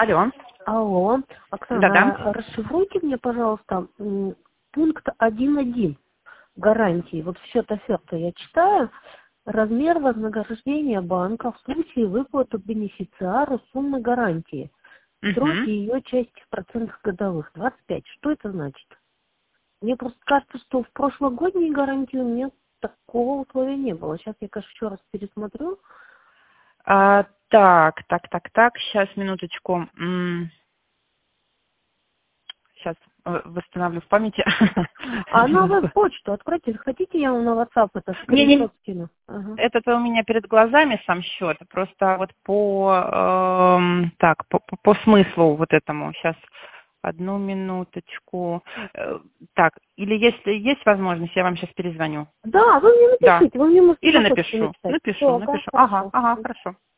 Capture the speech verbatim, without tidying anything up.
Алло. Алло, Оксана, Да-да. расшифруйте мне, пожалуйста, м, пункт один точка один гарантии. Вот счет оферты я читаю. Размер вознаграждения банка в случае выплаты бенефициару суммы гарантии. Сроки Угу. ее части в процентах годовых. двадцать пять. Что это значит? Мне просто кажется, что в прошлогодней гарантии у меня такого условия не было. Сейчас я, конечно, еще раз пересмотрю. А, так, так, так, так. Сейчас, минуточку. Сейчас восстановлю в памяти. А на веб-почту откройте. Хотите, я вам на WhatsApp это Не-не, скриншот скину? Ага. это у меня перед глазами сам счет. Просто вот по, эм, так, по, по- по смыслу вот этому. Сейчас, одну минуточку. Э, Так, или если есть возможность, я вам сейчас перезвоню. Да, вы мне Да. напишите, вы мне можете Или на почту напишу. написать. Напишу, Все, да, напишу. Ага, хорошо. ага, хорошо.